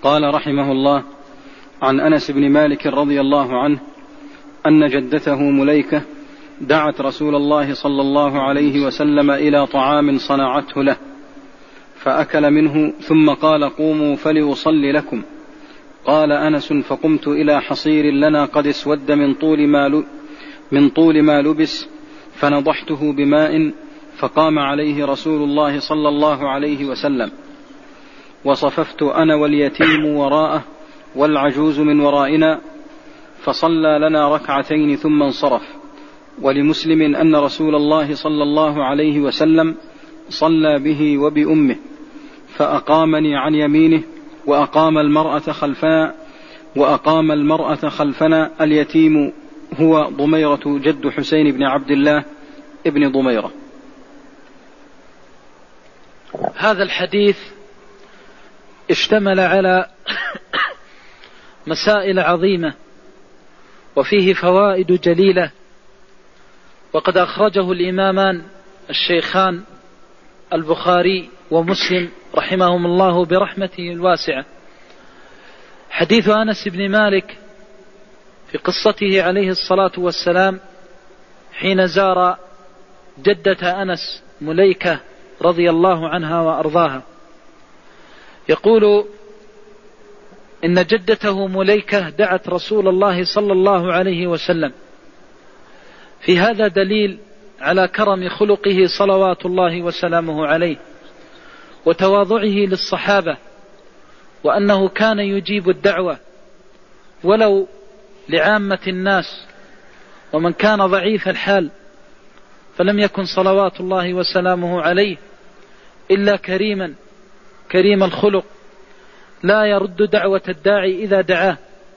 قال رحمه الله: عن أنس بن مالك رضي الله عنه أن جدته مليكة دعت رسول الله صلى الله عليه وسلم إلى طعام صنعته له فأكل منه ثم قال: قوموا فليصلي لكم. قال أنس: فقمت إلى حصير لنا قد اسود من طول ما لبس فنضحته بماء فقام عليه رسول الله صلى الله عليه وسلم، وصففت أنا واليتيم وراءه والعجوز من ورائنا، فصلى لنا ركعتين ثم انصرف. ولمسلم أن رسول الله صلى الله عليه وسلم صلى به وبأمه فأقامني عن يمينه وأقام المرأة خلفنا. اليتيم هو ضميرة جد حسين بن عبد الله ابن ضميرة. هذا الحديث اشتمل على مسائل عظيمة وفيه فوائد جليلة، وقد أخرجه الإمامان الشيخان البخاري ومسلم رحمهم الله برحمته الواسعة. حديث أنس بن مالك في قصته عليه الصلاة والسلام حين زار جدة أنس مليكة رضي الله عنها وأرضاها، يقول إن جدته مليكة دعت رسول الله صلى الله عليه وسلم. في هذا دليل على كرم خلقه صلوات الله وسلامه عليه وتواضعه للصحابة، وأنه كان يجيب الدعوة ولو لعامة الناس، ومن كان ضعيف الحال فلم يكن صلوات الله وسلامه عليه إلا كريم الخلق، لا يرد دعوة الداعي إذا دعاه.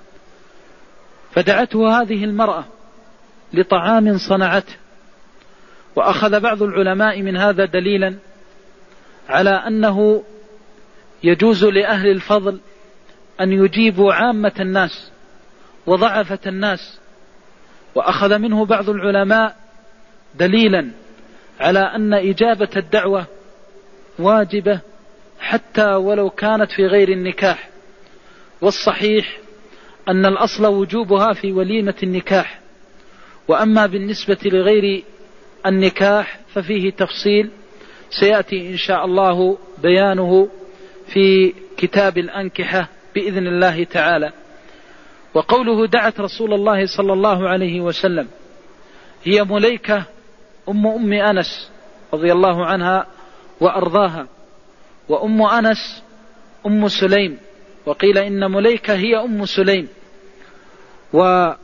فدعته هذه المرأة لطعام صنعته، وأخذ بعض العلماء من هذا دليلا على أنه يجوز لأهل الفضل أن يجيبوا عامة الناس وضعفة الناس، وأخذ منه بعض العلماء دليلا على أن إجابة الدعوة واجبة حتى ولو كانت في غير النكاح، والصحيح أن الأصل وجوبها في وليمة النكاح، وأما بالنسبة لغير النكاح ففيه تفصيل سيأتي إن شاء الله بيانه في كتاب الأنكحة بإذن الله تعالى. وقوله دعت رسول الله صلى الله عليه وسلم، هي مليكة أم أنس رضي الله عنها وأرضاها، وأم أنس أم سليم، وقيل إن مليكة هي أم سليم. والقول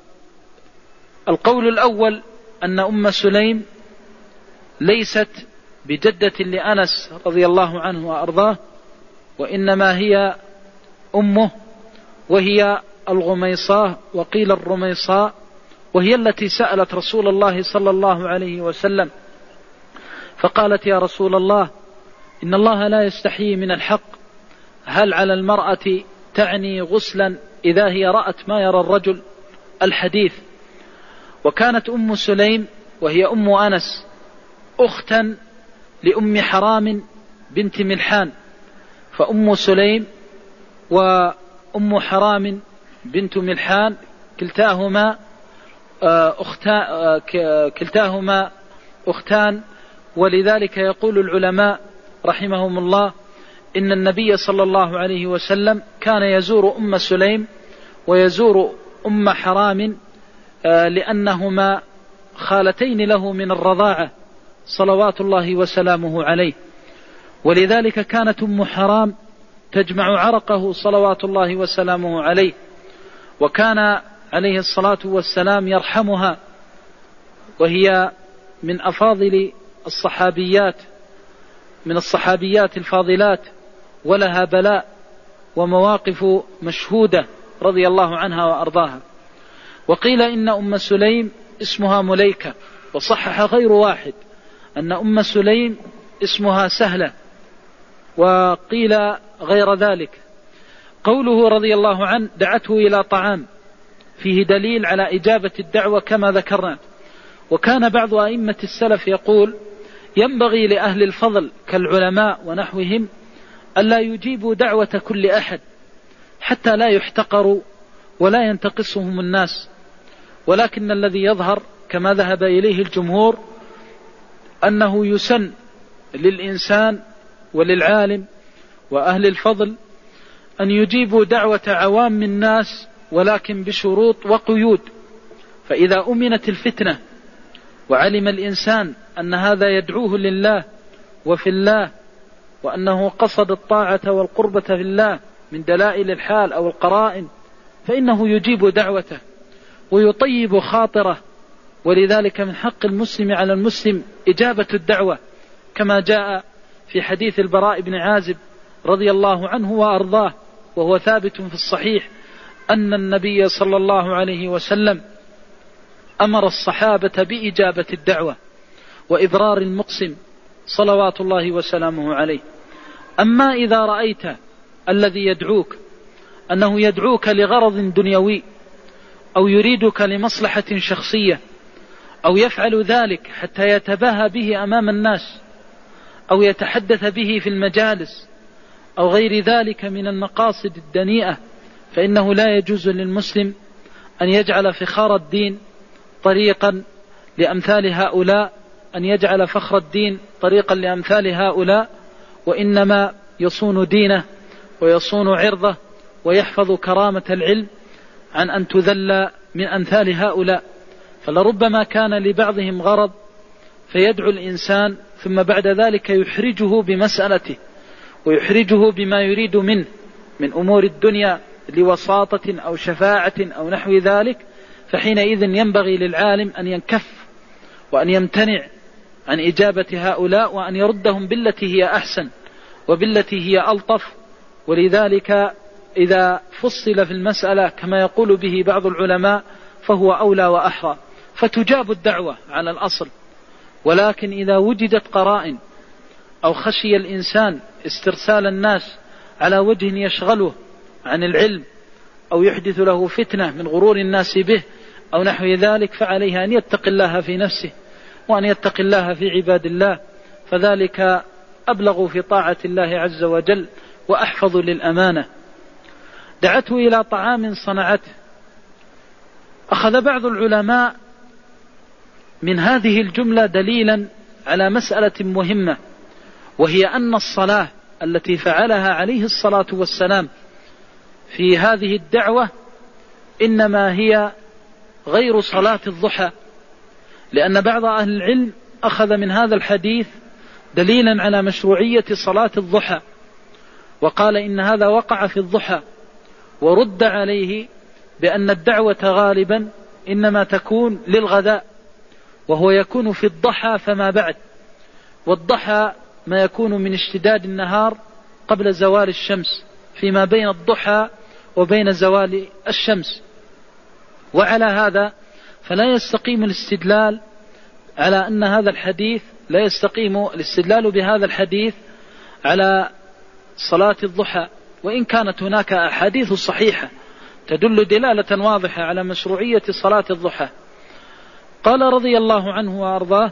الأول أن أم سليم ليست بجدة لأنس رضي الله عنه وأرضاه، وإنما هي أمه، وهي الغميصاء وقيل الرميصاء، وهي التي سألت رسول الله صلى الله عليه وسلم فقالت: يا رسول الله، إن الله لا يستحيي من الحق، هل على المرأة تعني غسلا إذا هي رأت ما يرى الرجل؟ الحديث. وكانت أم سليم وهي أم أنس أختا لأم حرام بنت ملحان، فأم سليم وأم حرام بنت ملحان كلتاهما أختان، ولذلك يقول العلماء رحمهم الله إن النبي صلى الله عليه وسلم كان يزور أم سليم ويزور أم حرام لأنهما خالتين له من الرضاعة صلوات الله وسلامه عليه، ولذلك كانت أم حرام تجمع عرقه صلوات الله وسلامه عليه، وكان عليه الصلاة والسلام يرحمها، وهي من أفاضل الصحابيات، من الصحابيات الفاضلات، ولها بلاء ومواقف مشهودة رضي الله عنها وأرضاها. وقيل إن أم سليم اسمها مليكة، وصحح غير واحد أن أم سليم اسمها سهلة، وقيل غير ذلك. قوله رضي الله عنه دعته إلى طعام فيه دليل على إجابة الدعوة كما ذكرنا. وكان بعض أئمة السلف يقول: ينبغي لأهل الفضل كالعلماء ونحوهم ألا يجيبوا دعوة كل أحد، حتى لا يحتقروا ولا ينتقصهم الناس. ولكن الذي يظهر كما ذهب إليه الجمهور أنه يسن للإنسان وللعالم وأهل الفضل أن يجيبوا دعوة عوام الناس، ولكن بشروط وقيود. فإذا أمنت الفتنة وعلم الإنسان أن هذا يدعوه لله وفي الله، وأنه قصد الطاعة والقربة في الله من دلائل الحال أو القرائن، فإنه يجيب دعوته ويطيب خاطره. ولذلك من حق المسلم على المسلم إجابة الدعوة، كما جاء في حديث البراء بن عازب رضي الله عنه وأرضاه، وهو ثابت في الصحيح، أن النبي صلى الله عليه وسلم أمر الصحابة بإجابة الدعوة وإبرار المقسم صلوات الله وسلامه عليه. أما إذا رأيت الذي يدعوك أنه يدعوك لغرض دنيوي أو يريدك لمصلحة شخصية، أو يفعل ذلك حتى يتباهى به أمام الناس، أو يتحدث به في المجالس، أو غير ذلك من المقاصد الدنيئة، فإنه لا يجوز للمسلم أن يجعل فخار الدين طريقا لأمثال هؤلاء، أن يجعل فخر الدين طريقا لأمثال هؤلاء، وإنما يصون دينه ويصون عرضه ويحفظ كرامة العلم عن أن تذل من أمثال هؤلاء. فلربما كان لبعضهم غرض فيدعو الإنسان، ثم بعد ذلك يحرجه بمسألته ويحرجه بما يريد منه من أمور الدنيا لوساطة أو شفاعة أو نحو ذلك، فحينئذ ينبغي للعالم أن ينكف وأن يمتنع عن إجابة هؤلاء، وأن يردهم بالتي هي أحسن وبالتي هي ألطف. ولذلك إذا فصل في المسألة كما يقول به بعض العلماء فهو أولى وأحرى، فتجاب الدعوة على الأصل. ولكن إذا وجدت قرائن أو خشي الإنسان استرسال الناس على وجه يشغله عن العلم أو يحدث له فتنة من غرور الناس به أو نحو ذلك، فعليه أن يتقي الله في نفسه وأن يتقي الله في عباد الله، فذلك أبلغ في طاعة الله عز وجل وأحفظ للأمانة. دعته إلى طعام صنعته. أخذ بعض العلماء من هذه الجملة دليلا على مسألة مهمة، وهي أن الصلاة التي فعلها عليه الصلاة والسلام في هذه الدعوة إنما هي غير صلاة الضحى، لأن بعض أهل العلم أخذ من هذا الحديث دليلا على مشروعية صلاة الضحى، وقال إن هذا وقع في الضحى، ورد عليه بأن الدعوة غالبا إنما تكون للغداء، وهو يكون في الضحى فما بعد، والضحى ما يكون من اشتداد النهار قبل زوال الشمس، فيما بين الضحى وبين زوال الشمس. وعلى هذا فلا يستقيم الاستدلال على أن هذا الحديث، لا يستقيم الاستدلال بهذا الحديث على صلاة الضحى، وإن كانت هناك أحاديث صحيحة تدل دلالة واضحة على مشروعية صلاة الضحى. قال رضي الله عنه وأرضاه: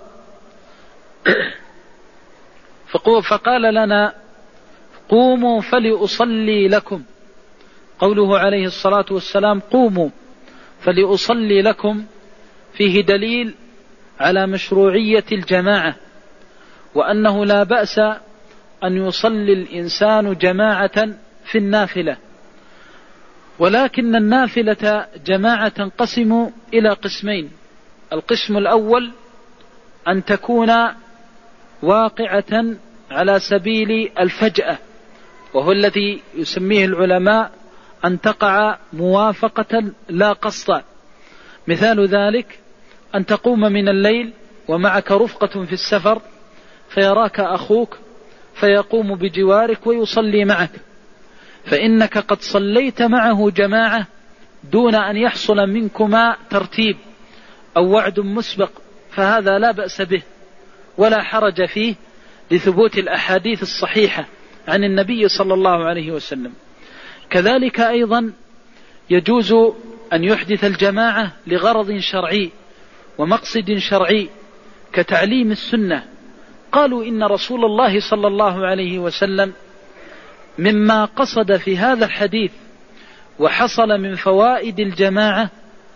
فقال لنا: قوموا فلأصلي لكم. قوله عليه الصلاة والسلام: قوموا فلأصلي لكم، فيه دليل على مشروعية الجماعة، وأنه لا بأس أن يصلي الإنسان جماعة في النافلة، ولكن النافلة جماعة تنقسم إلى قسمين. القسم الأول أن تكون واقعة على سبيل الفجأة، وهو الذي يسميه العلماء أن تقع موافقة لا قصدا. مثال ذلك أن تقوم من الليل ومعك رفقة في السفر، فيراك أخوك فيقوم بجوارك ويصلي معك، فإنك قد صليت معه جماعة دون أن يحصل منكما ترتيب أو وعد مسبق، فهذا لا بأس به ولا حرج فيه لثبوت الأحاديث الصحيحة عن النبي صلى الله عليه وسلم. كذلك أيضا يجوز أن يحدث الجماعة لغرض شرعي ومقصد شرعي كتعليم السنة. قالوا إن رسول الله صلى الله عليه وسلم مما قصد في هذا الحديث وحصل من فوائد الجماعة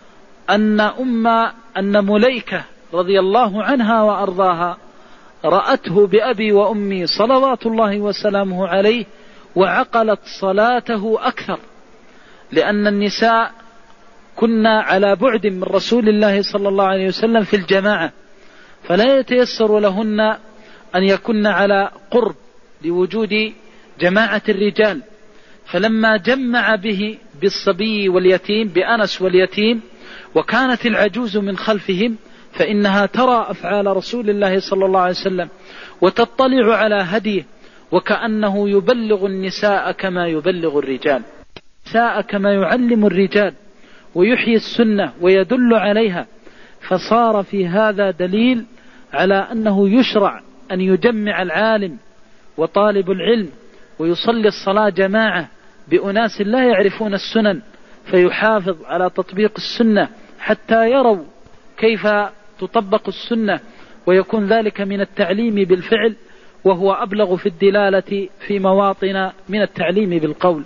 أن مليكة رضي الله عنها وأرضاها رأته بأبي وأمي صلوات الله وسلامه عليه وعقلت صلاته أكثر، لأن النساء كنا على بعد من رسول الله صلى الله عليه وسلم في الجماعة، فلا يتيسر لهن أن يكن على قرب لوجود جماعة الرجال، فلما جمع به بالصبي واليتيم بأنس واليتيم وكانت العجوز من خلفهم فإنها ترى أفعال رسول الله صلى الله عليه وسلم وتطلع على هديه، وكأنه يبلغ النساء كما يبلغ الرجال، النساء كما يعلم الرجال ويحيي السنة ويدل عليها. فصار في هذا دليل على أنه يشرع أن يجمع العالم وطالب العلم ويصلي الصلاة جماعة بأناس لا يعرفون السنن، فيحافظ على تطبيق السنة حتى يروا كيف تطبق السنة، ويكون ذلك من التعليم بالفعل، وهو أبلغ في الدلالة في مواطن من التعليم بالقول.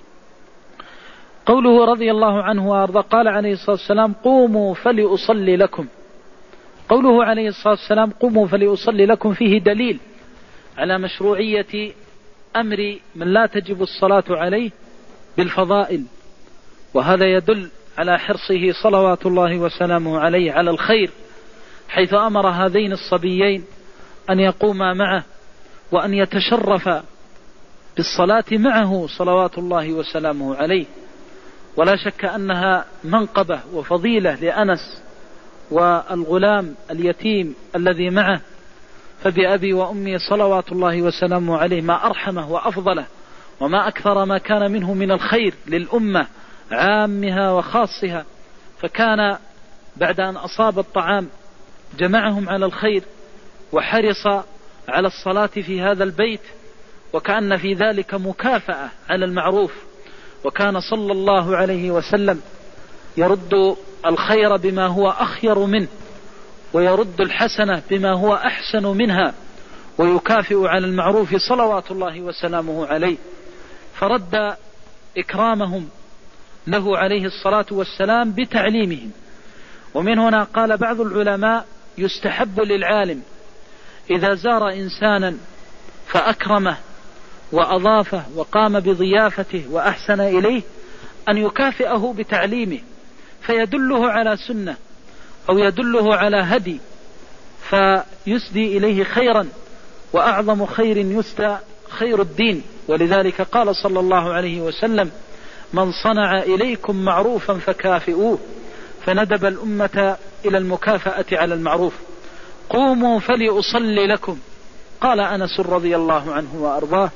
قوله رضي الله عنه وأرضاه قال عليه الصلاة والسلام قوموا فلأصلي لكم. قوله عليه الصلاة والسلام قوموا فلأصلي لكم فيه دليل على مشروعية أمر من لا تجب الصلاة عليه بالفضائل، وهذا يدل على حرصه صلوات الله وسلامه عليه على الخير، حيث أمر هذين الصبيين أن يقوما معه وأن يتشرف بالصلاة معه صلوات الله وسلامه عليه. ولا شك أنها منقبة وفضيلة لأنس والغلام اليتيم الذي معه، فبأبي وأمي صلوات الله وسلامه عليه ما أرحمه وأفضله، وما أكثر ما كان منه من الخير للأمة عامها وخاصها. فكان بعد أن أصاب الطعام جمعهم على الخير وحرص على الصلاة في هذا البيت، وكأن في ذلك مكافأة على المعروف. وكان صلى الله عليه وسلم يرد الخير بما هو أخير منه، ويرد الحسنة بما هو أحسن منها، ويكافئ على المعروف صلوات الله وسلامه عليه. فرد إكرامهم له عليه الصلاة والسلام بتعليمهم. ومن هنا قال بعض العلماء يستحب للعالم إذا زار إنسانا فأكرمه وأضافه وقام بضيافته وأحسن إليه أن يكافئه بتعليمه، فيدله على سنة أو يدله على هدي فيسدي إليه خيرا، وأعظم خير يسدى خير الدين. ولذلك قال صلى الله عليه وسلم من صنع إليكم معروفا فكافئوه، فندب الأمة إلى المكافأة على المعروف. قوموا فلأصلي لكم. قال أنس رضي الله عنه وأرضاه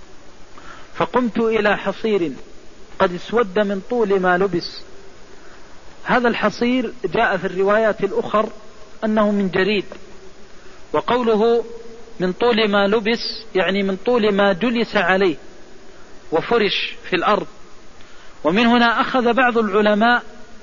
فقمت إلى حصير قد اسود من طول ما لبس. هذا الحصير جاء في الروايات الأخر أنه من جريد، وقوله من طول ما لبس يعني من طول ما جلس عليه وفرش في الأرض. ومن هنا أخذ بعض العلماء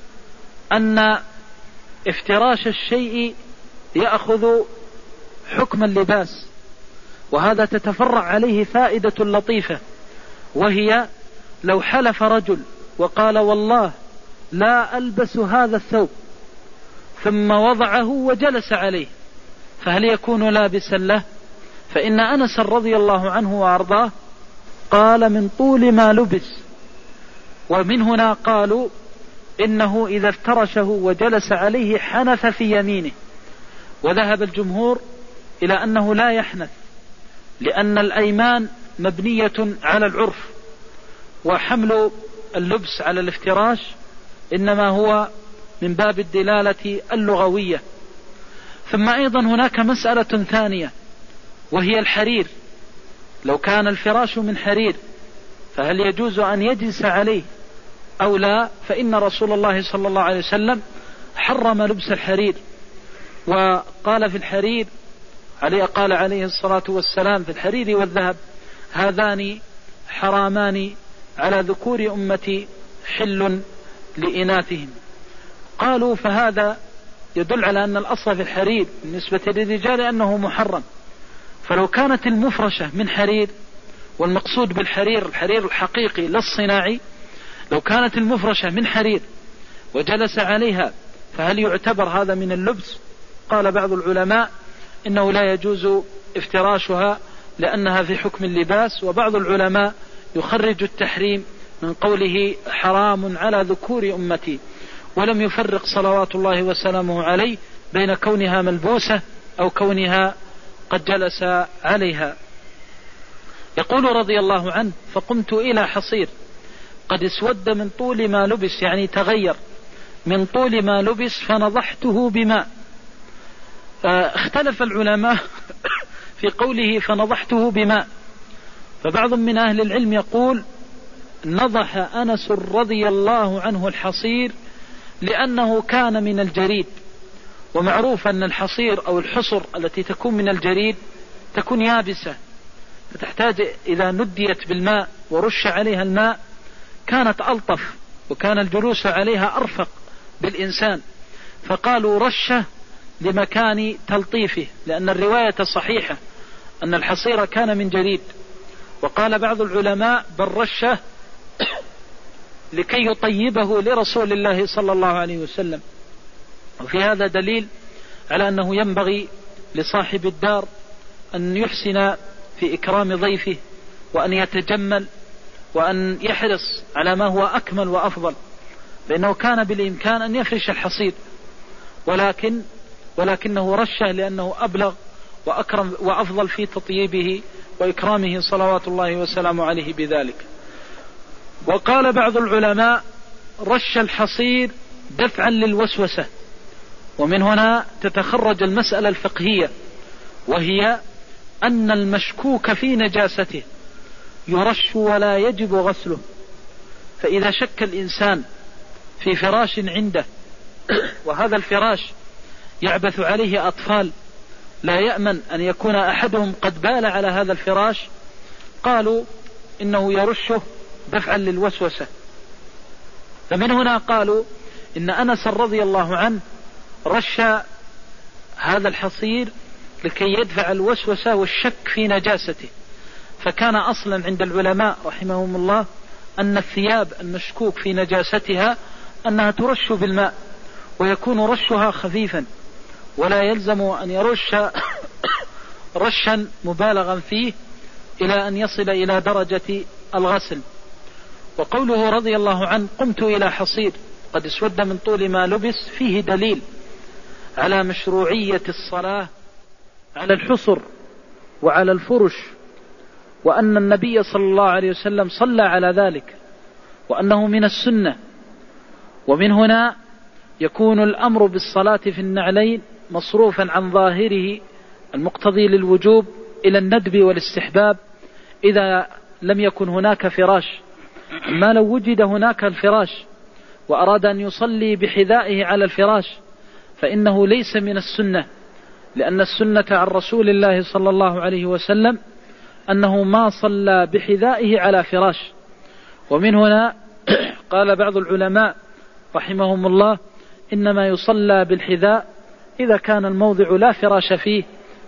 أن افتراش الشيء يأخذ حكم اللباس، وهذا تتفرع عليه فائدة لطيفة، وهي لو حلف رجل وقال والله لا ألبس هذا الثوب ثم وضعه وجلس عليه، فهل يكون لابسا له؟ فإن أنس رضي الله عنه وأرضاه قال من طول ما لبس. ومن هنا قالوا إنه إذا افترشه وجلس عليه حنث في يمينه، وذهب الجمهور إلى أنه لا يحنث، لأن الأيمان مبنية على العرف، وحمل اللبس على الافتراش إنما هو من باب الدلالة اللغوية. ثم أيضا هناك مسألة ثانية وهي الحرير. لو كان الفراش من حرير فهل يجوز أن يجلس عليه أو لا؟ فإن رسول الله صلى الله عليه وسلم حرم لبس الحرير، وقال في الحرير قال عليه الصلاة والسلام في الحرير والذهب هذان حرامان على ذكور أمتي حل لإناثهم. قالوا فهذا يدل على أن الأصل في الحرير بالنسبة للرجال أنه محرم. فلو كانت المفرشة من حرير، والمقصود بالحرير الحرير الحقيقي لا الصناعي، لو كانت المفرشة من حرير وجلس عليها فهل يعتبر هذا من اللبس؟ قال بعض العلماء إنه لا يجوز افتراشها لأنها في حكم اللباس، وبعض العلماء يخرج التحريم من قوله حرام على ذكور أمتي، ولم يفرق صلوات الله وسلامه عليه بين كونها ملبوسة أو كونها قد جلس عليها. يقول رضي الله عنه: فقمت إلى حصير قد اسود من طول ما لبس، يعني تغير من طول ما لبس، فنضحته بماء. اختلف العلماء في قوله فنضحته بماء، فبعض من أهل العلم يقول نضح أنس رضي الله عنه الحصير لأنه كان من الجريد، ومعروف أن الحصير أو الحصر التي تكون من الجريد تكون يابسة، فتحتاج إذا نديت بالماء ورش عليها الماء كانت ألطف، وكان الجلوس عليها أرفق بالإنسان، فقالوا رشه لمكان تلطيفه، لأن الرواية صحيحة أن الحصير كان من جريد. وقال بعض العلماء بل رشه لكي يطيبه لرسول الله صلى الله عليه وسلم. وفي هذا دليل على أنه ينبغي لصاحب الدار أن يحسن في إكرام ضيفه، وأن يتجمل، وأن يحرص على ما هو أكمل وأفضل، لأنه كان بالإمكان أن يفرش الحصير، ولكنه رشه لأنه أبلغ وأكرم وأفضل في تطييبه وإكرامه صلوات الله وسلامه عليه بذلك. وقال بعض العلماء رش الحصير دفعا للوسوسة، ومن هنا تتخرج المسألة الفقهية، وهي أن المشكوك في نجاسته يرش ولا يجب غسله. فإذا شك الإنسان في فراش عنده وهذا الفراش يعبث عليه أطفال لا يأمن أن يكون أحدهم قد بال على هذا الفراش، قالوا إنه يرشه دفعا للوسوسة. فمن هنا قالوا إن أنس رضي الله عنه رش هذا الحصير لكي يدفع الوسوسة والشك في نجاسته. فكان أصلا عند العلماء رحمهم الله أن الثياب المشكوك في نجاستها أنها ترش بالماء، ويكون رشها خفيفا، ولا يلزم أن يرش رشا مبالغا فيه إلى أن يصل إلى درجة الغسل. وقوله رضي الله عنه قمت إلى حصير قد اسود من طول ما لبس فيه دليل على مشروعية الصلاة على الحصر وعلى الفرش، وأن النبي صلى الله عليه وسلم صلى على ذلك، وأنه من السنة. ومن هنا يكون الأمر بالصلاة في النعلين مصروفا عن ظاهره المقتضي للوجوب إلى الندب والاستحباب إذا لم يكن هناك فراش. أما لو وجد هناك الفراش وأراد أن يصلي بحذائه على الفراش فإنه ليس من السنة، لأن السنة عن رسول الله صلى الله عليه وسلم أنه ما صلى بحذائه على فراش. ومن هنا قال بعض العلماء رحمهم الله إنما يصلى بالحذاء إذا كان الموضع لا فراش فيه،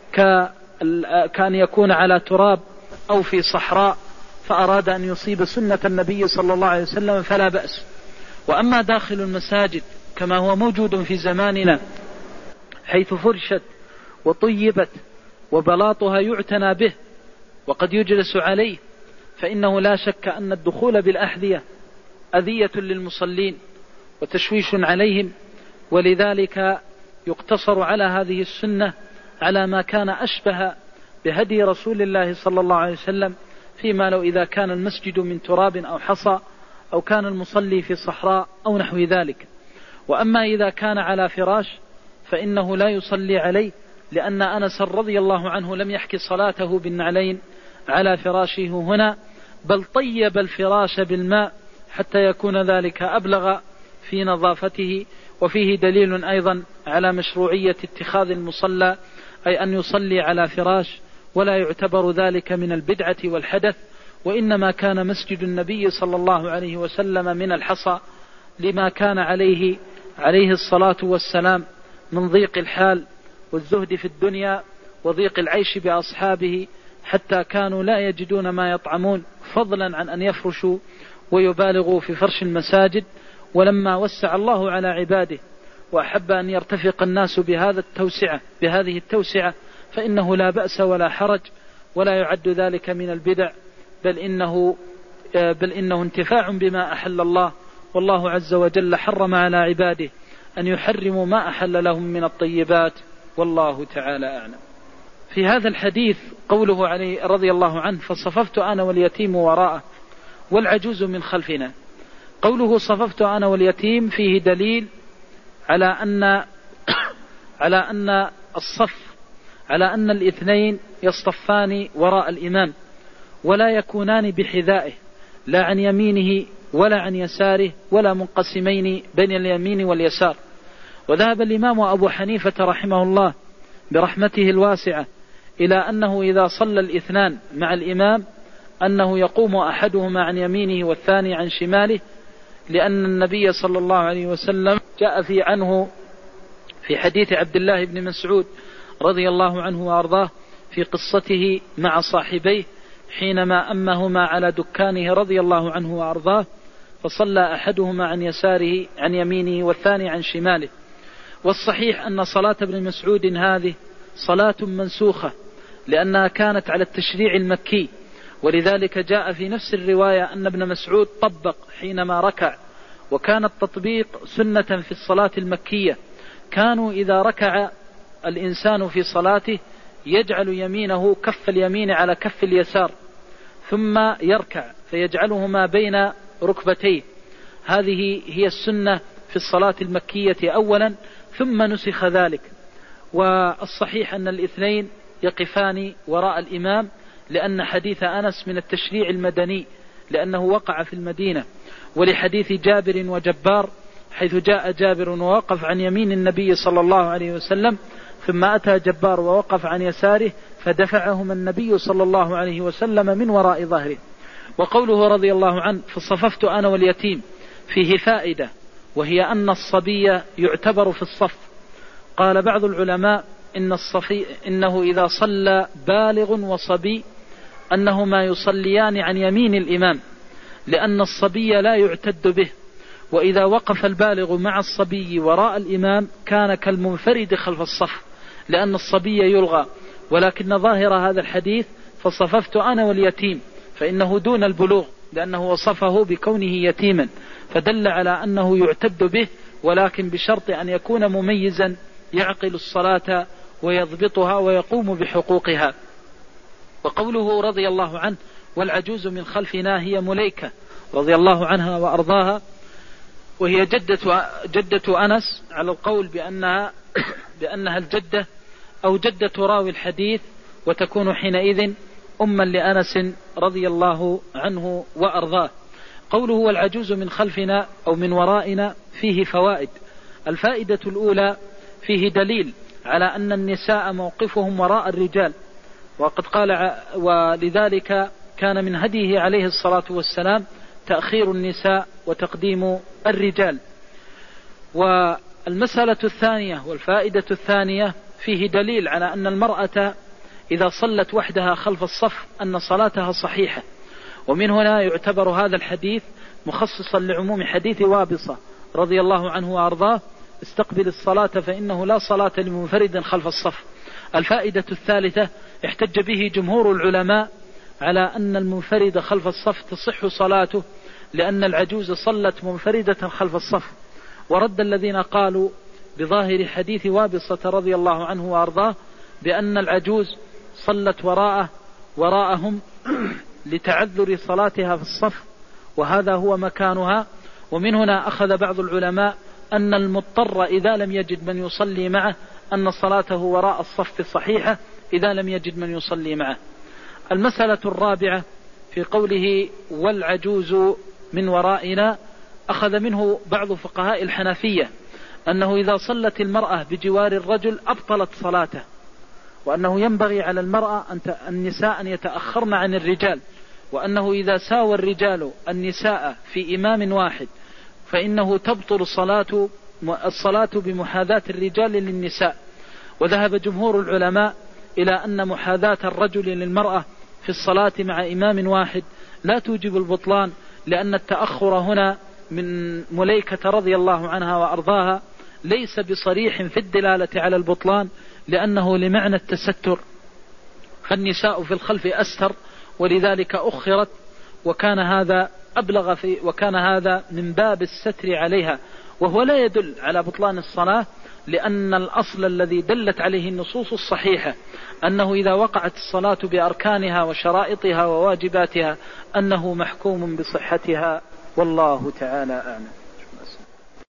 كان يكون على تراب أو في صحراء فأراد أن يصيب سنة النبي صلى الله عليه وسلم فلا بأس. وأما داخل المساجد كما هو موجود في زماننا حيث فرشت وطيبت وبلاطها يعتنى به وقد يجلس عليه، فإنه لا شك أن الدخول بالأحذية أذية للمصلين وتشويش عليهم، ولذلك يقتصر على هذه السنة على ما كان أشبه بهدي رسول الله صلى الله عليه وسلم، فيما لو إذا كان المسجد من تراب أو حصى أو كان المصلي في صحراء أو نحو ذلك. وأما إذا كان على فراش فإنه لا يصلي عليه، لأن أنس رضي الله عنه لم يحكي صلاته بالنعلين على فراشه هنا، بل طيب الفراش بالماء حتى يكون ذلك أبلغ في نظافته. وفيه دليل أيضا على مشروعية اتخاذ المصلى، أي أن يصلي على فراش، ولا يعتبر ذلك من البدعة والحدث، وإنما كان مسجد النبي صلى الله عليه وسلم من الحصى لما كان عليه الصلاة والسلام من ضيق الحال والزهد في الدنيا وضيق العيش بأصحابه، حتى كانوا لا يجدون ما يطعمون، فضلا عن أن يفرشوا ويبالغوا في فرش المساجد، ولما وسع الله على عباده وأحب أن يرتفق الناس بهذه التوسعة فإنه لا بأس ولا حرج، ولا يعد ذلك من البدع، بل إنه انتفاع بما أحل الله، والله عز وجل حرم على عباده أن يحرموا ما أحل لهم من الطيبات، والله تعالى أعلم. في هذا الحديث قوله عليه رضي الله عنه: فصففت أنا واليتيم وراءه والعجوز من خلفنا. قوله صففت أنا واليتيم فيه دليل على أن الاثنين يصطفان وراء الإمام ولا يكونان بحذائه، لا عن يمينه ولا عن يساره، ولا منقسمين بين اليمين واليسار. وذهب الإمام أبو حنيفة رحمه الله برحمته الواسعة إلى أنه إذا صلى الاثنان مع الإمام أنه يقوم أحدهما عن يمينه والثاني عن شماله، لأن النبي صلى الله عليه وسلم جاء في حديث عبد الله بن مسعود رضي الله عنه وأرضاه في قصته مع صاحبيه حينما أمهما على دكانه رضي الله عنه وأرضاه، فصلى أحدهما عن يساره عن يمينه والثاني عن شماله. والصحيح أن صلاة ابن مسعود هذه صلاة منسوخة، لأنها كانت على التشريع المكي، ولذلك جاء في نفس الرواية أن ابن مسعود طبق حينما ركع، وكان التطبيق سنة في الصلاة المكية. كانوا إذا ركع الإنسان في صلاته يجعل يمينه كف اليمين على كف اليسار، ثم يركع فيجعلهما بين ركبتيه. هذه هي السنة في الصلاة المكية أولا، ثم نسخ ذلك. والصحيح أن الاثنين يقفان وراء الإمام، لأن حديث أنس من التشريع المدني لأنه وقع في المدينة، ولحديث جابر وجبار حيث جاء جابر ووقف عن يمين النبي صلى الله عليه وسلم، ثم أتى جبار ووقف عن يساره فدفعهما النبي صلى الله عليه وسلم من وراء ظهره. وقوله رضي الله عنه: فصففت أنا واليتيم فيه فائدة، وهي أن الصبي يعتبر في الصف. قال بعض العلماء إنه إذا صلى بالغ وصبي أنهما يصليان عن يمين الإمام، لأن الصبي لا يعتد به، وإذا وقف البالغ مع الصبي وراء الإمام كان كالمنفرد خلف الصف، لأن الصبي يلغى. ولكن ظاهر هذا الحديث فصففت أنا واليتيم فإنه دون البلوغ، لأنه وصفه بكونه يتيما، فدل على أنه يعتد به، ولكن بشرط أن يكون مميزا يعقل الصلاة ويضبطها ويقوم بحقوقها. وقوله رضي الله عنه: والعجوز من خلفنا هي مليكة رضي الله عنها وأرضاها، وهي جدة أنس، على القول بأنها الجدة أو جدة راوي الحديث، وتكون حينئذ أما لأنس رضي الله عنه وأرضاه. قوله والعجوز من خلفنا أو من ورائنا فيه فوائد. الفائدة الأولى: فيه دليل على أن النساء موقفهم وراء الرجال، وقد قال ولذلك كان من هديه عليه الصلاة والسلام تأخير النساء وتقديم الرجال. والمسألة الثانية والفائدة الثانية: فيه دليل على أن المرأة إذا صلت وحدها خلف الصف أن صلاتها صحيحة، ومن هنا يعتبر هذا الحديث مخصصا لعموم حديث وابصة رضي الله عنه وأرضاه: استقبل الصلاة فإنه لا صلاة لمنفرد خلف الصف. الفائدة الثالثة: احتج به جمهور العلماء على أن المنفرد خلف الصف تصح صلاته، لأن العجوز صلت منفردة خلف الصف، ورد الذين قالوا بظاهر حديث وابصة رضي الله عنه وأرضاه بأن العجوز صلت وراءهم لتعذر صلاتها في الصف، وهذا هو مكانها. ومن هنا أخذ بعض العلماء أن المضطر إذا لم يجد من يصلي معه أن صلاته وراء الصف صحيحة إذا لم يجد من يصلي معه. المسألة الرابعة في قوله والعجوز من ورائنا: أخذ منه بعض فقهاء الحنفية أنه إذا صلت المرأة بجوار الرجل أبطلت صلاته، وأنه ينبغي على المرأة النساء أن يتأخرن عن الرجال، وأنه إذا ساوى الرجال النساء في إمام واحد فإنه تبطل الصلاة بمحاذاة الرجال للنساء. وذهب جمهور العلماء إلى أن محاذاة الرجل للمرأة في الصلاة مع إمام واحد لا توجب البطلان، لأن التأخر هنا من مليكة رضي الله عنها وأرضاها ليس بصريح في الدلالة على البطلان، لأنه لمعنى التستر، فالنساء في الخلف أستر، ولذلك أخرت، وكان هذا أبلغ وكان هذا من باب الستر عليها، وهو لا يدل على بطلان الصلاة، لأن الأصل الذي دلت عليه النصوص الصحيحة أنه إذا وقعت الصلاة بأركانها وشرائطها وواجباتها أنه محكوم بصحتها، والله تعالى أعلم.